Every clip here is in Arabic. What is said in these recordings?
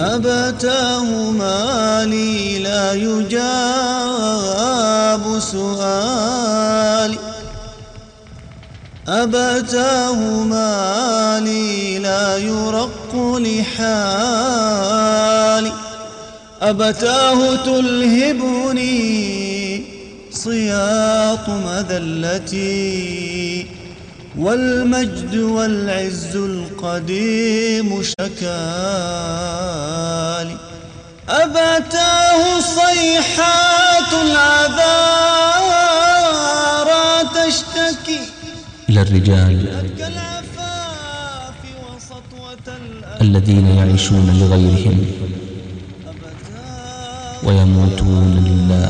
أبتاه مالي لا يجاب سؤالي، أبتاه مالي لا يرق لحالي، أبتاه تلهبني صياط مذلتي، والمجد والعز القديم شكالي، أبتاه صيحات العذارى تشتكي إلى الرجال الذين يعيشون لغيرهم ويموتون لله،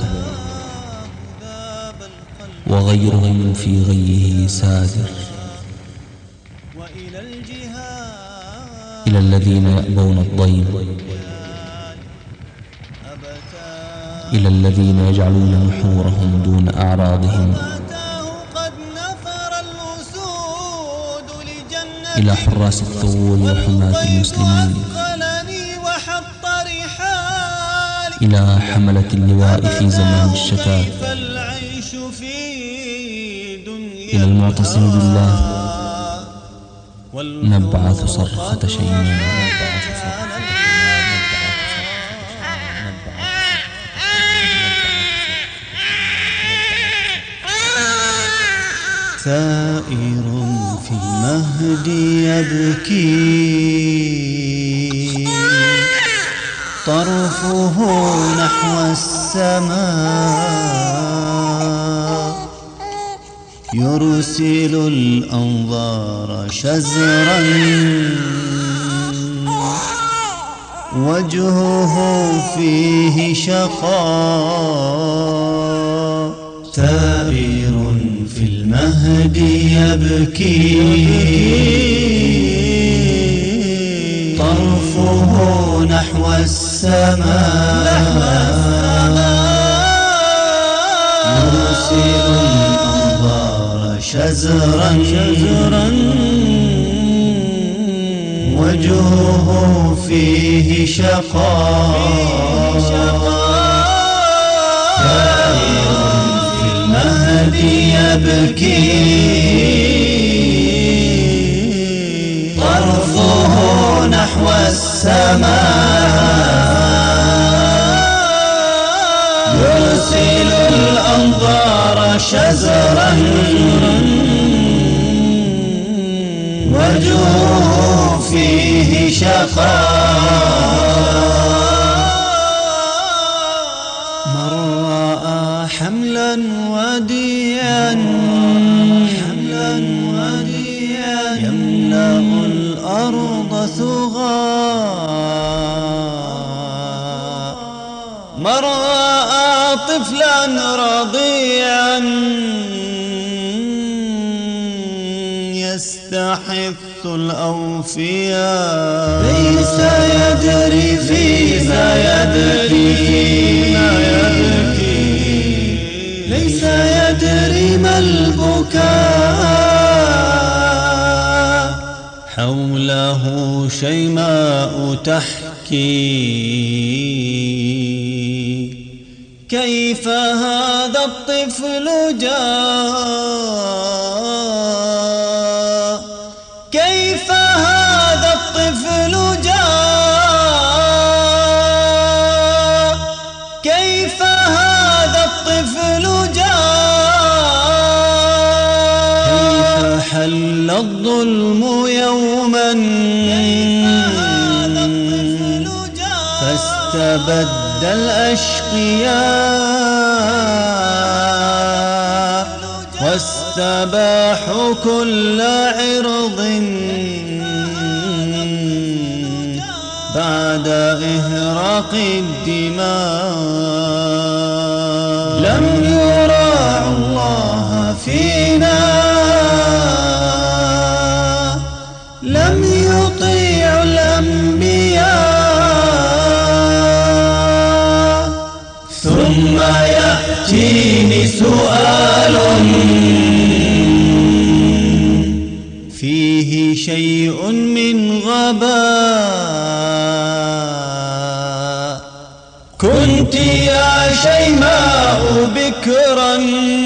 وغيرهم في غيه سادر. إلى الذين يأبون الضيم، إلى الذين يجعلون نحورهم دون أعراضهم، إلى حراس الثغور وحماة المسلمين، إلى حملة اللواء في زمان الشتات، إلى المعتصم بالله نبعث صرخة شيماء. ثائر في المهد يبكي، طرفه نحو السماء، يرسل الأنظار شزرا، وجهه فيه شقاء. ثائر في المهد يبكي، طرفه نحو السماء، يرسل الأنظار شزرا، وجهه فيه شقاء. المهد يبكي، طرفه نحو السماء، يرسل الأنظار شزرا، وجهه فيه شقاء. حملا وديا يملأ الأرض ثغاء، من رأى طفلا رضيعا يستحث الأوفياء، ليس يدري فيما يبكي، ليس يدري ما البكاء، حوله شيماء تحكي، كيف هذا الطفل جاء، كيف هذا الطفل جاء، كيف هذا الطفل جاء، كيف حل الظلم يوما فاستبد الأشقياء، واستباحوا كل عرض بعد إهراق الدماء. لم يراعوا الله فينا، لم يطيعوا الأنبياء، ثم يأتيني سؤال فيه شيء من غباء، كنت يا شيماء بكرا،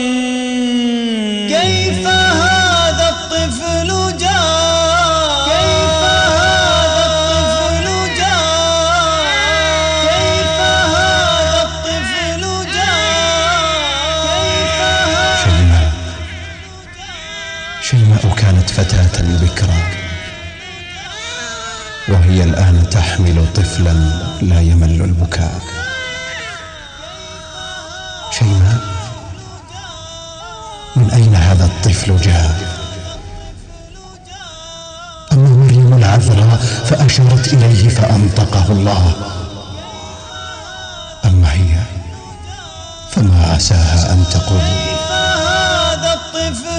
كيف هذا الطفل جاء، كيف هذا الطفل جاء، كيف هذا الطفل جاء، كيف هذا. شيماء كانت فتاة بكرا، وهي الآن تحمل طفلا لا يمل البكاء. شيماء، من أين هذا الطفل جاء؟ أما مريم العذراء فأشارت إليه فأنطقه الله، أما هي فما عساها أن تقول كيف هذا الطفل